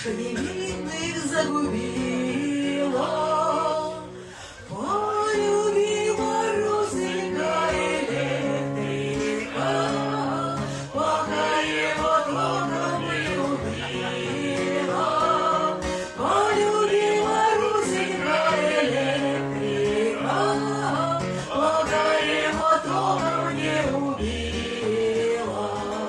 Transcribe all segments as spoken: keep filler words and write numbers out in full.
невинных загубила. Полюбила Русенька электрика, пока его током не убила. Полюбила Русенька электрика, пока его током не убила.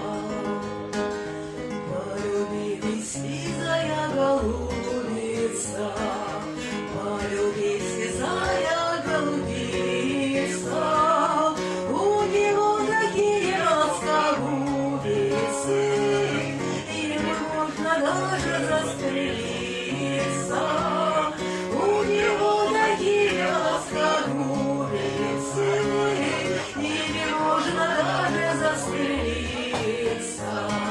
Полюбились сизая голубица, полюбись, сизая голубица, у него такие расколубицы, им можно даже застрелиться. У него такие расколубицы, ими можно даже застрелиться.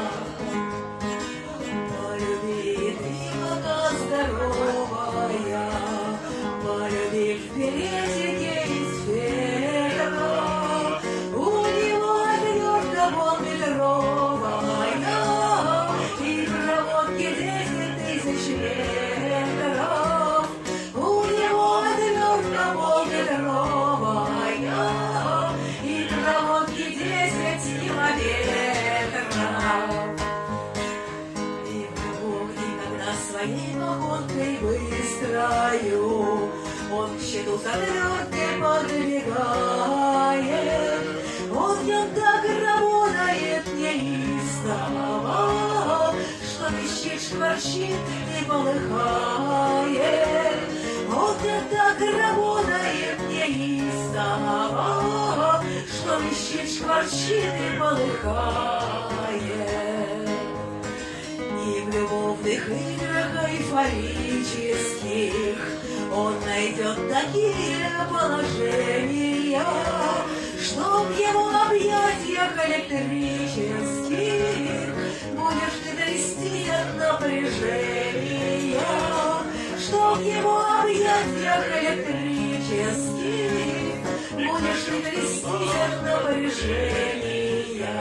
Полюби ты, пока здоровая, полюби в березике из фетра. У него отвертка полметровая, и проводки десять тысяч метров. У него отвертка полметровая, и проводки десять километров. И вдруг никогда своей походкой быстрою он к щиту с отверткой подвигает. Он в нем так работает неистово, что щит шкварчит и полыхает. Он в нем так работает неистово, что щит шкварчит и полыхает. И в любовных играх эйфорических он найдет такие положения, что в его объятиях электрических будешь ты трястись от напряжения, что в его объятиях электрических будешь ты трястись от напряжения.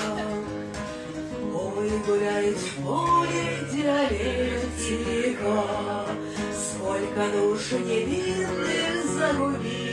Ой, гуляет в поле диалектика, сколько душ невинных загубила.